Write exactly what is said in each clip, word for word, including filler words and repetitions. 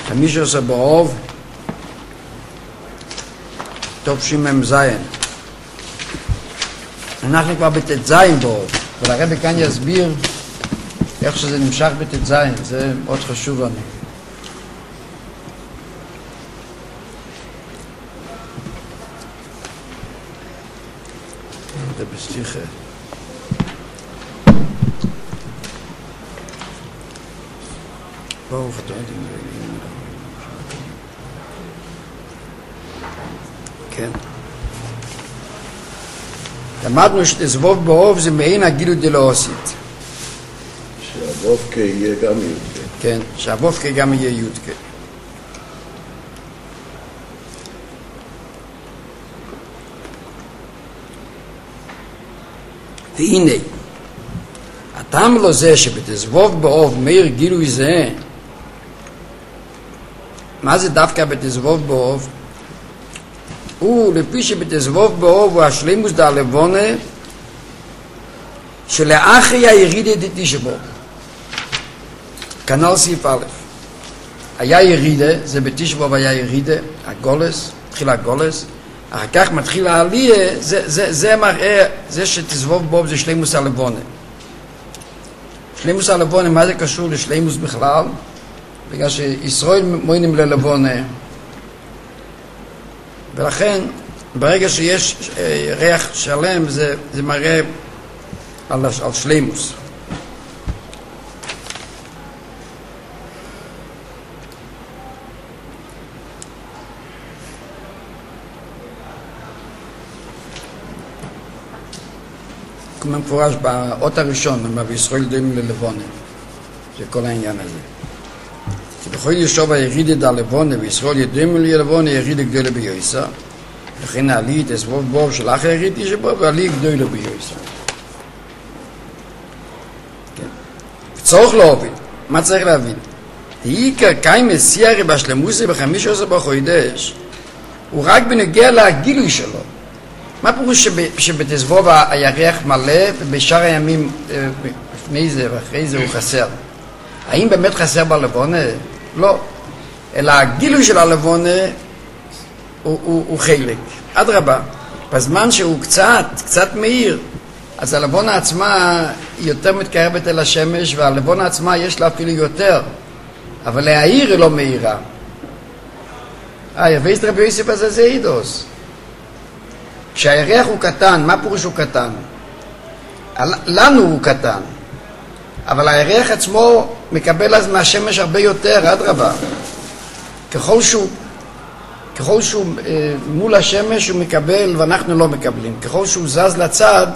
חמישה עשר באוב, טוב שימם זין. אנחנו כבר בתת זין באוב, ולרבי כאן יסביר איך שזה נמשך בתת זין, זה מאוד חשוב לנו. זה בסליחה. בואו פתאום כן. למדנו שתזבוב באוב זה מעין הגילוי דלאוסית. שהבובקה יהיה גם יודקה. כן, שהבובקה גם יהיה יודקה. והנה, הטעם לו זה שבתזבוב באוב מאיר גילוי זה, מה זה דווקא בתזבוב באוב? הוא לפי שבתזבוב באוב הוא השלימוס דהלבונה שלאחרי הירידה דתשבו. כנ"ל סעיף א', היה ירידה, זה בתשבו היה ירידה, הגולס, התחיל הגולס, אחר כך מתחיל העלייה, זה, זה, זה מראה, זה שתזבוב באוב זה שלימוס הלבונה. שלימוס הלבונה, מה זה קשור לשלימוס בכלל? בגלל שישראל מוינים ללבונה, ולכן ברגע שיש ריח שלם זה, זה מראה על, על שלימוס. כמו מפורש באות הראשון, מה בישראל דומים ללבונה, זה כל העניין הזה. כי בכל ישוב הירידה דהלבונה וישראל ידומים ללבונה ירידה גדולה ביועסה, לכן העלי תזבוב באוב של אחר ירידה שבו ועלי גדולה ביועסה. וצורך להבין, מה צריך להבין? העיקר קיים מסיירי בשלמוסי בחמישה עשר בחודש, הוא רק בנוגע לגילוי שלו. מה פירוש שבתזבוב הירח מלא ובשאר הימים לפני זה ואחרי זה הוא חסר? האם באמת חסר בלבונה? לא. אלא הגילוי של הלבונה הוא, הוא, הוא חלק. עד רבה. בזמן שהוא קצת, קצת מאיר, אז הלבונה עצמה היא יותר מתקרבת אל השמש, והלבונה עצמה יש לה אפילו יותר. אבל להאיר היא לא מאירה. אה, יבייסט רבי יוסף הזה זה אידוס. כשהירח הוא קטן, מה פירוש הוא קטן? לנו הוא קטן. אבל הירח עצמו מקבל אז מהשמש הרבה יותר, עד רבה. ככל שהוא, ככל שהוא אה, מול השמש הוא מקבל ואנחנו לא מקבלים. ככל שהוא זז לצד,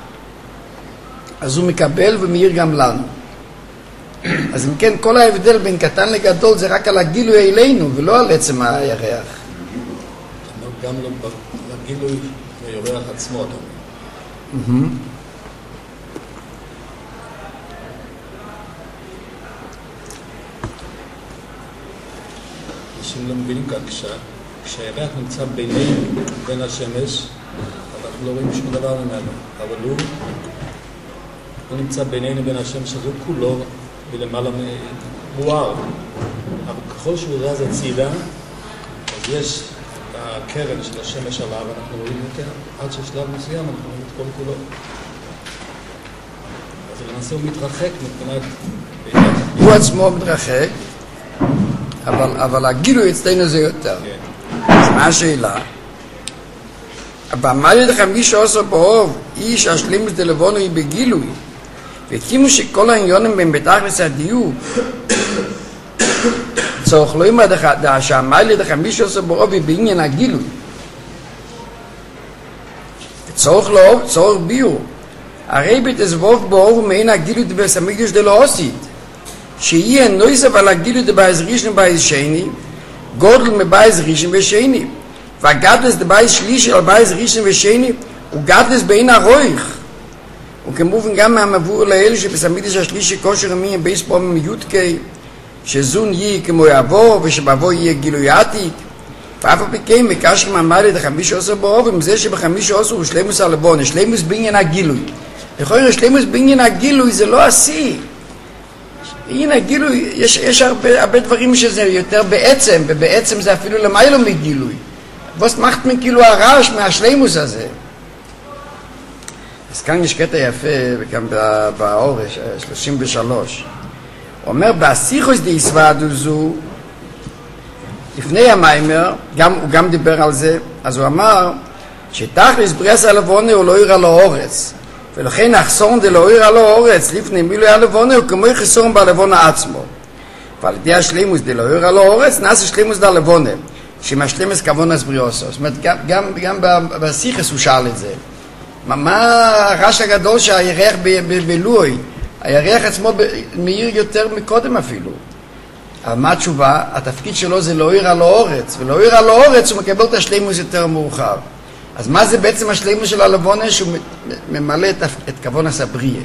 אז הוא מקבל ומאיר גם לנו. אז אם כן, כל ההבדל בין קטן לגדול זה רק על הגילוי אלינו ולא על עצם הירח. גם לא בגילוי הירח עצמו, אתה אומר. אנשים לא מבינים כאן, כשהירח נמצא בינינו, בין השמש, אנחנו לא רואים שום דבר ממנו, אבל הוא, הוא נמצא בינינו בין השמש, אז הוא כולו ולמעלה מואר. אבל ככל שהוא זז הצידה, אז יש הקרן של השמש עליו, אנחנו רואים יותר, עד ששלב מסוים אנחנו רואים את כל כולו. אז למעשה הוא מתרחק מבחינת... הוא עצמו מתרחק, אבל, אבל הגילוי אצלנו זה יותר. אז מה השאלה? במה ידע חמישה עשר באוב, איש השלימוס דלבונה היא בגילוי, וכימו שכל העניונים בין בתכלס הדיוק, צורך לא ימד שהמייל ידע חמישה עשר באוב היא בעניין הגילוי. צורך לא, צורך ביור. הרי בתזבוב באוב הוא מעין הגילוי דבס המקדוש דלאוסית, שיהיה נויסף על הגילוי דבייז ראשון ובייז שני, גודל מבייז ראשון ושני, והגדלס דבייז שלישי על בייז ראשון ושני, הוא גדלס בין הרויך. וכמובן גם מהמבוא לאלה שבסמידש השלישי כושר המין בייס פעמים יודקי, שזון יהיה כמו יעבור, ושבעבור יהיה גילוי עתיק, ואף הפיקאים מקשר מעמד את החמישה עשר באוב, עם זה שבחמישה עשר הוא שלימוס הלבונה, שלימוס בעניין הגילוי. יכול להיות שלימוס בעניין הגילוי זה לא עשי. הנה, גילוי, יש, יש הרבה, הרבה דברים שזה יותר בעצם, ובעצם זה אפילו למיילו מגילוי. ווסט מחת מכאילו הרעש מהשלימוס הזה. אז כאן יש קטע יפה, גם באור, שלושים ושלוש. הוא אומר, בהסיכוס די סוואדו זו, לפני המיימר, גם, הוא גם דיבר על זה, אז הוא אמר, שתכלס בריאס הלבונה הוא לא יראה לו אורץ. ולכן החסון זה לא יראה לו אורץ, לפני מילוי הלבונה הוא כמו חסון בלבונה עצמו. ועל ידי השלימוס זה לא יראה לו אורץ, נעשה שלימוס דה לבונה. שמשלימוס כוונס בריאוסו. זאת אומרת, גם, גם, גם בסיכס הוא שאל את זה. מה, מה הרעש הגדול שהירח בלוי? הירח עצמו מאיר יותר מקודם אפילו. אבל מה התשובה? התפקיד שלו זה לא יראה לו אורץ. ולא יראה לו אורץ הוא מקבל את השלימוס יותר מאוחר. אז מה זה בעצם השלימוס של הלבונה? שהוא ממלא את, את כוונס הבריאה.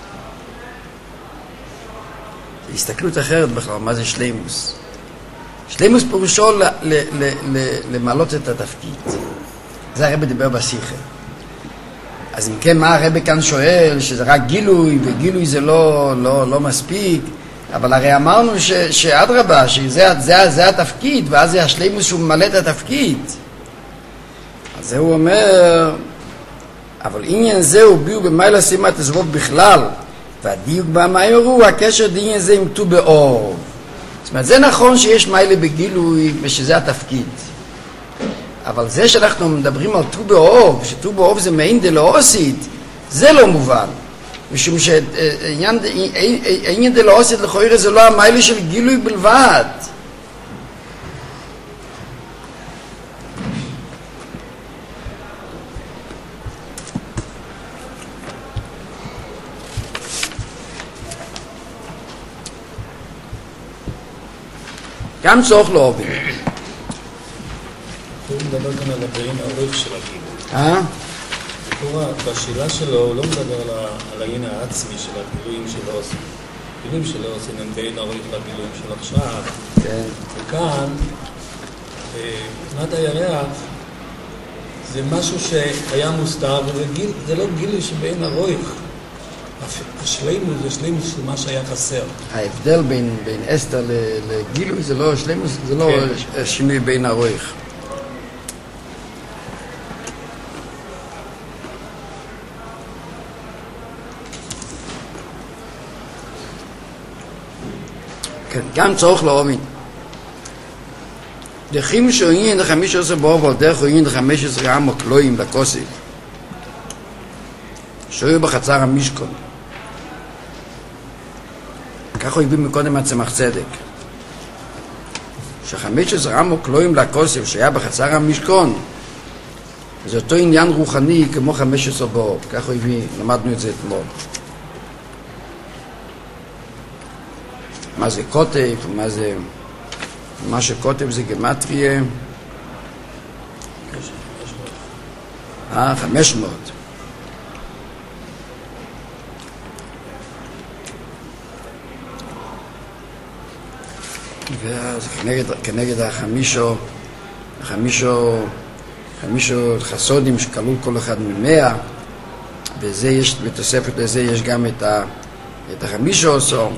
הסתכלות אחרת בכלל, מה זה שלימוס? שלימוס פירושו ל- ל- ל- ל- למלות את התפקיד. זה הרב דיבר בשיחה. אז אם כן, מה הרב כאן שואל? שזה רק גילוי, וגילוי זה לא, לא, לא מספיק. אבל הרי אמרנו ש- שאדרבה, שזה זה, זה התפקיד, ואז זה השלימוס שהוא ממלא את התפקיד. אז זה הוא אומר, אבל עניין זה הוא ביו במיילה שימת הזבוב בכלל, והדיוק במאיור הוא הקשר דעניין זה עם ט"ו באוב. זאת אומרת, זה נכון שיש מיילה בגילוי ושזה התפקיד. אבל זה שאנחנו מדברים על ט"ו באוב, שט"ו באוב זה מעין דלאוסית, זה לא מובן. משום שעניין דלאוסית לכאורה זה לא המיילה של גילוי בלבד. גם צורך לא עובד. הוא מדבר כאן על הבאים העורך של הגילוי. אה? בשאלה שלו הוא לא מדבר על העניין העצמי של הגילויים שלו עושים. הגילויים שלו עושים הם בין העורך לגילויים של עכשיו. כן. וכאן, תמונת הירח זה משהו שהיה מוסתר, וזה לא גילוי שבין העורך. השלימוס זה שלימוס של מה שהיה חסר. ההבדל בין, בין אסתר לגילוי זה לא שלימוס, זה לא כן. שינוי בין הרוח. כן, גם צורך להאמין. דחים שעניין לחמיש עשרה באוב על דרך עניין לחמש עשרה עמו כלואים לכוסף. שהיו בחצר המשכון. ככה הוא הביא מקודם מהצמח צדק. שחמש עשרה עמו כלואים לכוסף שהיה בחצר המשכון, זה אותו עניין רוחני כמו חמש עשרה באוב. ככה הוא הביא, למדנו את זה אתמול. מה זה כותב, מה זה... מה שכותב זה גמטריה. אה, חמש מאות. ואז כנגד, כנגד החמישו, החמישו, חמישו חסודים שכלול כל אחד ממאה, וזה יש, בתוספת לזה יש גם את, ה, את החמישו עשו,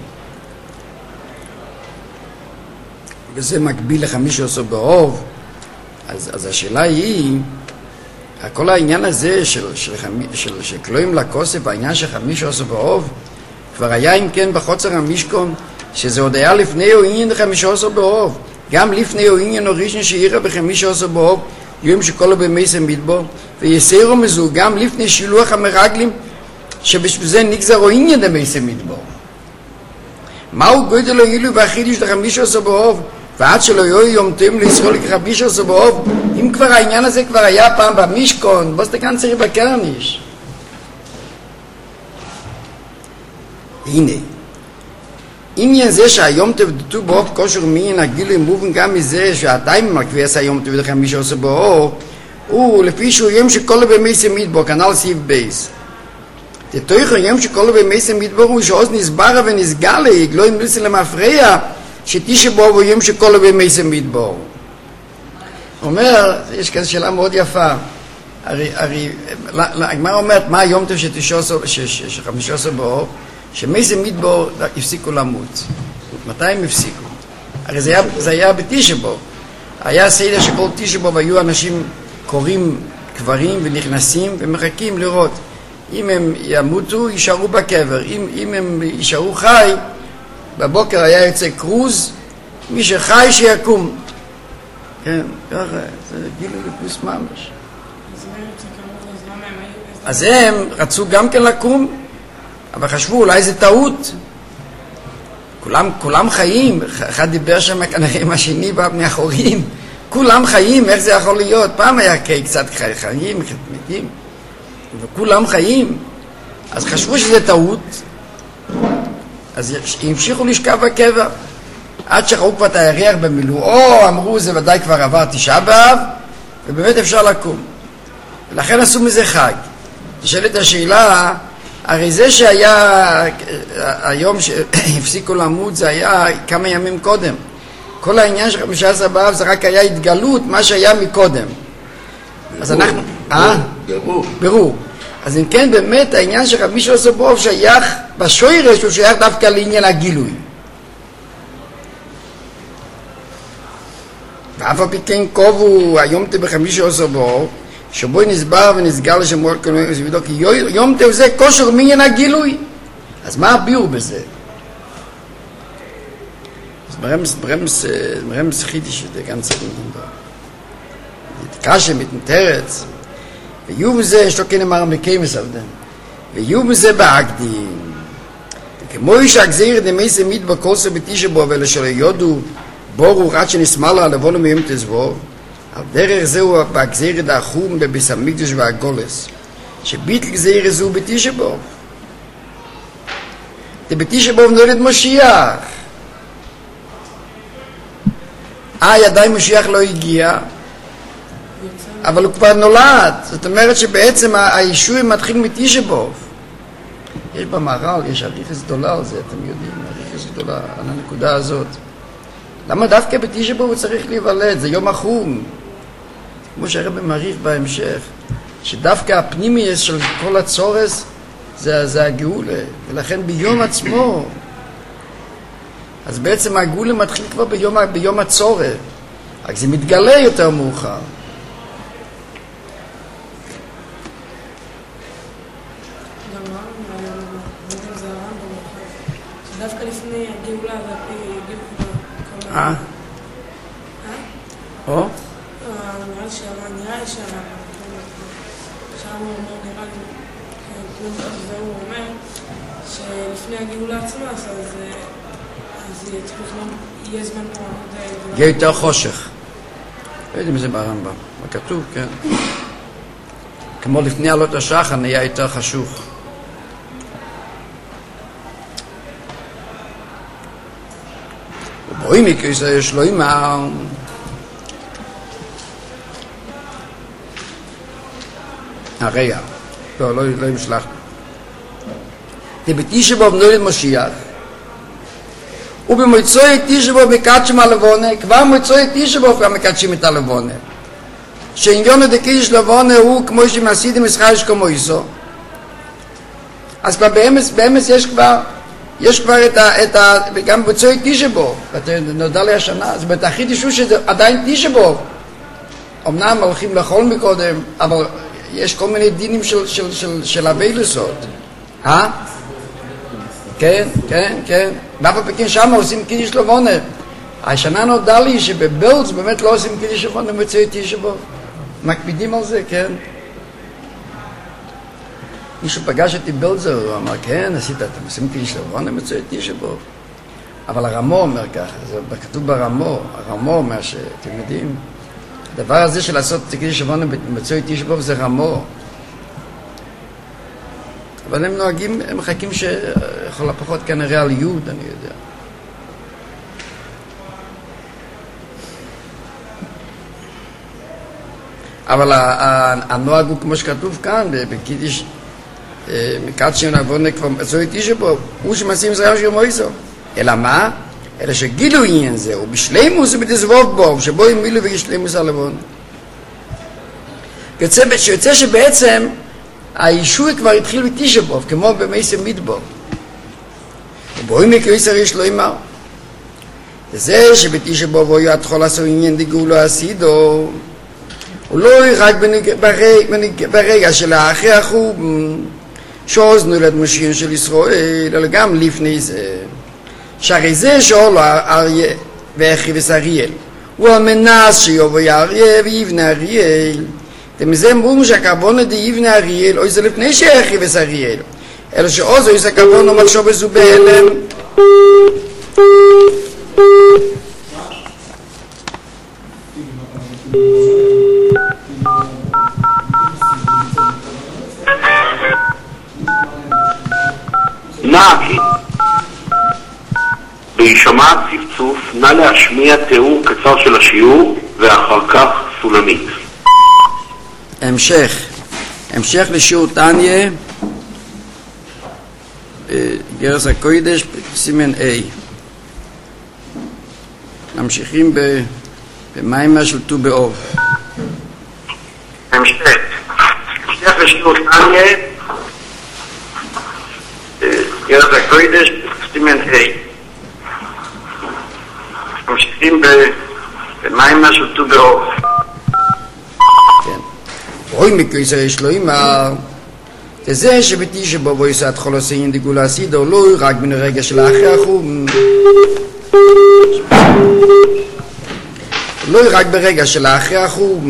וזה מקביל לחמישו עשו באוב. אז, אז השאלה היא, כל העניין הזה של, של, של, של כלואים לכוסף, העניין של חמישו עשו באוב, כבר היה אם כן בחוצר המשכון, שזה עוד היה לפני או עניין חמישה עשר באוב. גם לפני או עניין הראשון שאירה בחמישה עשר באוב, יום שכל במייסם מדבור, ויסרו מזו גם לפני שילוח המרגלים, שבשביל זה נגזר או עניין דמייסם מדבור. מהו גודל העילוי והחידוש לחמישה עשר באוב, ועד שלא יהיו יומתם לישראל כחמישה עשר באוב, אם כבר העניין הזה כבר היה פעם במשכון, בוא סתכן צריך בקרניש. הנה, עניין זה שהיום תבדתו באוב כושר מעין הגילוי מובן גם מזה שהתיים מקביעס היום תבדתו חמישה עשר באוב, הוא לפי שהוא יום שכל במייסם מדבור, כנ"ל סעיף בייס. תתוך היום שכל במייסם מדבור הוא שעוז נסברה ונסגלה, לא ימליץ למפריע, שתשע באוב הוא יום שכל במייסם מדבור. הוא אומר, יש כזו שאלה מאוד יפה, הרי, הרי, הגמרא אומרת, מה היום טוב שחמישה עשר באוב? שמייסי מדבור הפסיקו למות. מתי הם הפסיקו? הרי זה היה, זה היה בתשבו. היה סדר שכל תשבו והיו אנשים קוראים קברים ונכנסים ומחכים לראות. אם הם ימותו, יישארו בקבר. אם, אם הם יישארו חי, בבוקר היה יוצא קרוז, מי שחי שיקום. כן, ככה, זה גילו לפוס ממש. אז הם רצו גם כן לקום, אבל חשבו אולי זה טעות. כולם, כולם חיים, אחד דיבר שם כנראה עם השני מאחורים, כולם חיים, איך זה יכול להיות? פעם היה קצת חיים, מתים, וכולם חיים. אז חשבו שזה טעות, אז המשיכו לשכב בקבר, עד שראו כבר את הירח במילואו, אמרו זה ודאי כבר עבר תשעה באב, ובאמת אפשר לקום. ולכן עשו מזה חג. נשאלת השאלה, הרי זה שהיה, היום שהפסיקו למות, זה היה כמה ימים קודם. כל העניין של חמישה עשר באב זה רק היה התגלות, מה שהיה מקודם. ברור, אז אנחנו... אה? ברור. ברור. אז אם כן, באמת העניין של רבי שלמה באוב שייך, בשוירש הוא שייך דווקא לעניין הגילוי. ואף על פי כן קובו היום תה בחמישה עשר באוב, שבו נסבר ונסגר לשמור כלומר וסבידו, כי יום תה זה כושר מעניין הגילוי. אז מה הביאו בזה? אז ברמס, ברמס, ברמס חידי שזה גם צריך לדבר. קשה מתנתרץ, ויהיו בזה, יש לו כן אמר מקיימס עבדם, ויהיו בזה בהקדים. כמו איש הגזיר דמייסי מדבר כוסר בתשבו, ואלה שלא יודו, בורו רד שנסמל לה לבונו מיום תזבו, על דרך זהו בהגזיר דאחום בביס המקדש והגולס, שביטל גזיר זהו בתשבו. בתשבו נולד משיח. אה, עדיין משיח לא הגיע, אבל הוא כבר נולד. זאת אומרת שבעצם הישוע מתחיל מתשבו. יש במהר"ל, יש אריכוס גדולה על זה, אתם יודעים, אריכוס גדולה על הנקודה הזאת. למה דווקא בתשבו הוא צריך להיוולד? זה יום החום. כמו שהרב מעריך בהמשך, שדווקא הפנימיות של כל הצורס זה, זה הגאולה, ולכן ביום עצמו, אז בעצם הגאולה מתחיל כבר ביום, ביום הצורת, רק זה מתגלה יותר מאוחר. דווקא לפני הגאולה והגאולה. אה? או? נראה לי שהר"ן, נראה לי שהר"ן. שהר"ן הוא אומר, נראה לי, והוא אומר שלפני הגאולה עצמה, אז יהיה זמן פה. יהיה יותר חושך. לא יודעים אם זה ברמב"ם. מה כתוב, כן. כמו לפני עלות השחר, נהיה יותר חשוך. רואים מכיס יש לו אימא הרגע לא, לא, לא ימשלח בתשבו נולד משיח ובמוצאי תשבו מקדשים הלבונה כבר מוצאי תשבו כבר מקדשים את הלבונה שעניון דקיש לבונה הוא כמו שמעשיתם ישראל כמו איסו אז כבר באמס, באמס יש כבר יש כבר את ה... את ה וגם בצוי תשבו, נודע לי השנה, אז בתחיד ישו שזה עדיין תשבו. אמנם הולכים לאכול מקודם, אבל יש כל מיני דינים של, של, של, של הווילוסות. אה? כן, כן, כן. ואף הפקין שם עושים קידיש לבונה. השנה נודע לי שבבלץ באמת לא עושים קידיש לבונה בצוי תשבו. מקפידים על זה, כן. מישהו פגש אותי בלזר, הוא אמר, כן, עשית, אתם עושים קידיש לבונה בצוי תשבו. אבל הרמו אומר ככה, זה כתוב ברמו, הרמו אומר שאתם יודעים, הדבר הזה של לעשות קידיש לבונה בצוי תשבו זה רמו. אבל הם נוהגים, הם מחכים שיכול לפחות כנראה על יוד, אני יודע. אבל הנוהג הוא כמו שכתוב כאן, בקידיש, מקדשים לבונה כבר בצוי תשבו, הוא שמעשים ישראל שמו איסו. אלא מה? אלא שגילו עניין זה, ובשלימוס ובתזבוב בו, שבו ימילו וגשלימוס הלבון. שיוצא שבעצם הישוע כבר התחיל בתשבו, כמו במייסי מדבור. בואי מקריסר יש לו אמר. זה שבתשע באב הוא יתחול לעשות עניין דגאולו עשידו, הוא לא רק ברגע של אחרי החוב, שעוז נולד משיח של ישראל, אלא גם לפני זה. שהרי זה שאול אריה ואחיו אריאל, הוא המנס שיובו אריה ויבנה אריאל. ומזה אמרו שהכוונה דיבנה אריאל, אוי זה לפני שאחיו אריאל, אלא שעוז אוי זה כוונה מחשוב זו בהלם. נא בהישמע צפצוף, נא להשמיע תיאור קצר של השיעור ואחר כך סולמית. המשך המשך לשיעור תניה, גרס הקודש, סימן A. ממשיכים במיימר של ט"ו באב. המשך המשך לשיעור תניה, גרס הקודש, סימן A. ממשיכים במיימר של ט"ו באב. כן. רואי מקריסר יש לו אמר, זה שבתשע באב יסעד חולוסי עניין דגאולה עשידו, לא רק מן הרגע של אחרי החוב, לא רק ברגע של אחרי החוב,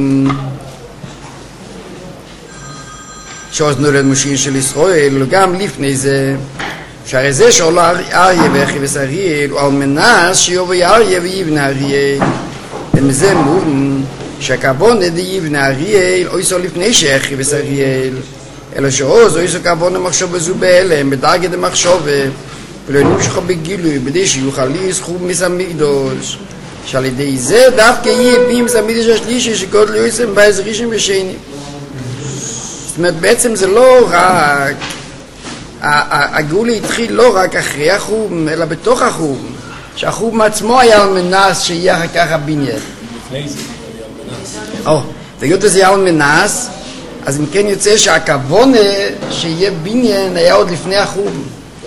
שעוז נולד משיח של ישראל, אלא גם לפני זה, שהרי זה שעולו אריה ואחיו אריאל, הוא על מנס שיובו אריה ויבנה אריאל. ומזה מובן שהכוונה דיבנה אריאל אויסו לפני שאחיו אריאל, אלא שעוז אויסו כוונה מחשוב זו בהלם, בדרגת המחשוב, ולא נמשכו בגילוי, בדי שיוכל לזכות מסמקדוש, שעל ידי זה דווקא יהיה בי מסמקדוש השלישי שגודל יוסם בעז ראשון ושני. זאת אומרת, בעצם זה לא רק, הגאולה התחיל לא רק אחרי החום, אלא בתוך החום, שהחום עצמו היה על מנס שיהיה אחר כך הבניין. לפני זה היה על מנס. או, והיות וזה היה על מנס, אז אם כן יוצא שהכוונה שיהיה בניין היה עוד לפני החום.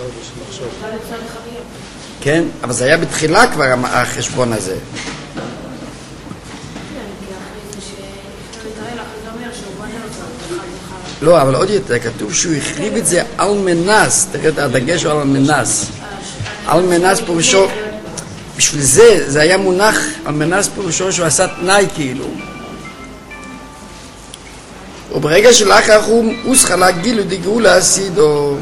כן, אבל זה היה בתחילה כבר החשבון הזה. לא, אבל עוד יותר, כתוב שהוא החריב את זה על מנס, תראה את הדגש על מנס. על מנס פירושו, בשביל זה, זה היה מונח על מנס פירושו שהוא עשה תנאי כאילו. וברגע שלאחר החום, הוא שחלה גילו דגאולה עשידו.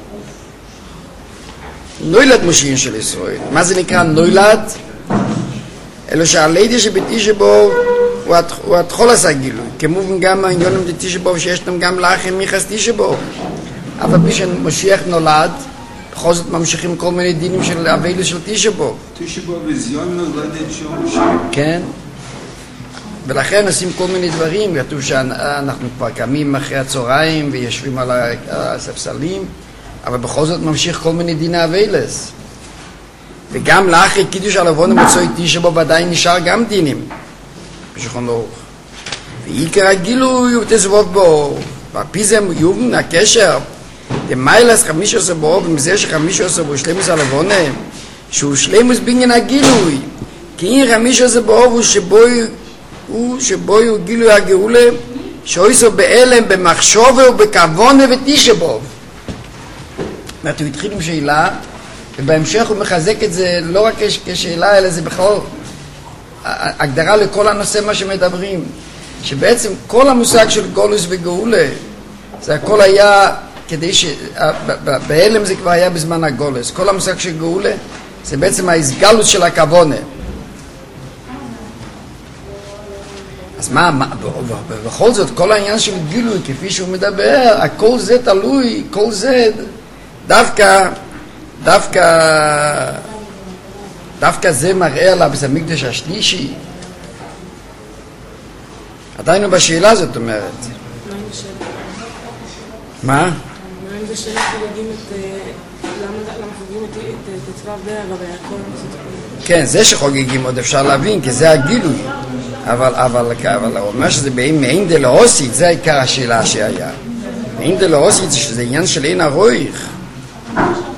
נולד משיח של ישראל. מה זה נקרא נולד? אלא שהלידה שבתשע באב הוא התחול עשה גילוי, כמובן גם העניונים בתשע באב שישנם גם לאחים מיחס תשע באב. אבל מי שמשיח נולד, בכל זאת ממשיכים כל מיני דינים של אביילה של תשע באב. תשע באב זיון נולדת של משיח. כן. ולכן עושים כל מיני דברים, כתוב שאנחנו כבר קמים אחרי הצהריים ויושבים על הספסלים, אבל בכל זאת ממשיך כל מיני דיני אביילס. וגם לאחרי קידוש על עוון המצוי תשע באב עדיין נשאר גם דינים. בשולחן ערוך. ועיקר הגילוי הוא תזבוב בו. ועפי זה יובן הקשר. דמיילס חמישה עשר באב, ומזה שחמישה עשר בו שלמוס על עוון, שהוא שלמוס בעניין הגילוי. כי אם חמישה עשר באב הוא שבו הוא שבו הוא גילוי הגאולה, שאויסו באלם, במחשוב ובכוונה ותשע באב. זאת הוא התחיל עם שאלה, ובהמשך הוא מחזק את זה לא רק כשאלה, אלא זה בכלל הגדרה לכל הנושא מה שמדברים, שבעצם כל המושג של גולוס וגאולה, זה הכל היה כדי ש... בהלם זה כבר היה בזמן הגולוס. כל המושג של גאולה זה בעצם ההסגלות של הכוונה. אז מה, מה בכל זאת, כל העניין של גילוי, כפי שהוא מדבר, הכל זה תלוי, כל זה דווקא, דווקא, דווקא זה מראה על הבית המקדש השלישי. עדיין בשאלה זאת אומרת. מה? מה אם זה שאלה חוגגים את... למה חוגגים את צבא הבדרה והכל? כן, זה שחוגגים עוד אפשר להבין, כי זה הגילוי. אבל, אבל, אבל, הוא אומר שזה מעין דלאוסית, זה העיקר השאלה שהיה. מעין דלאוסית זה שזה עניין של אין הרויך.